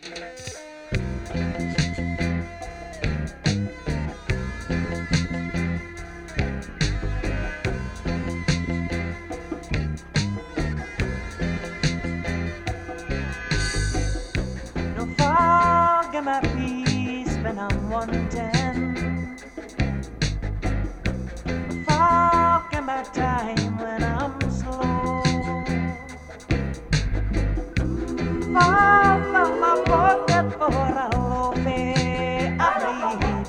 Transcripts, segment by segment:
No fog in my peace when I'm wanting. No fog in my time when I'm slow. Fog from my pocket for a loaf I need.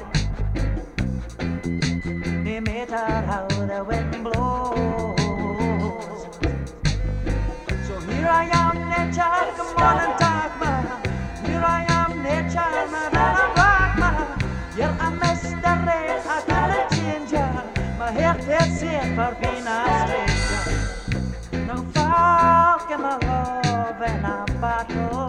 No matter how the wind blows. So here I am, nature, come on and talk, man. Here I am, nature, man, and I'm rock, man. You're a mystery, I can't change ya. My heart is set for being a stranger. No fog in my love and a battle.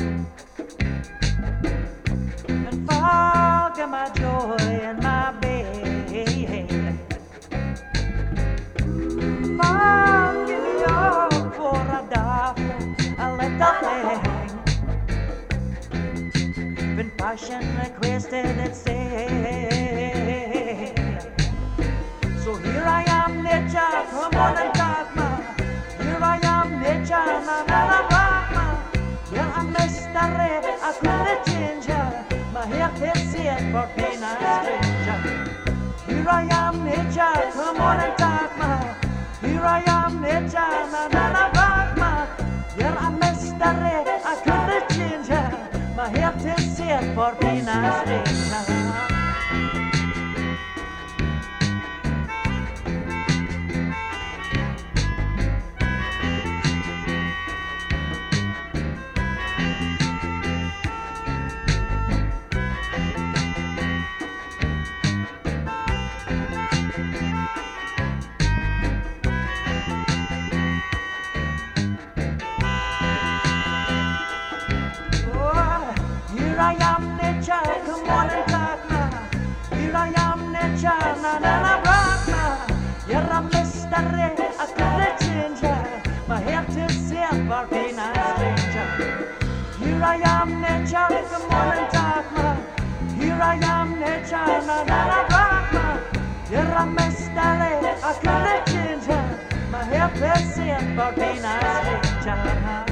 And fog in my joy and my bed. Fog, give me all for a daffodil, a little thing. When passion requested it say. So here I am, nature, come on and talk, man. Here I am, nature, na na na rock, man. You're a mystery, I couldn't change ya. My heart is set for being a stranger. Here I am, nature, come on and talk, man. Here I am, nature, na na na rock, man. You're a mystery, I couldn't change ya. My heart is set for being a stranger. Here I am, nature, come on and talk, man. Here I am, nature, na na na rock, man. You're a mystery, I couldn't change ya. My heart is set for being a stranger. Here I am, nature, come on and talk, man. Here I am, nature, na na na rock, man. You're a mystery, I couldn't change ya. My heart is set for being a stranger.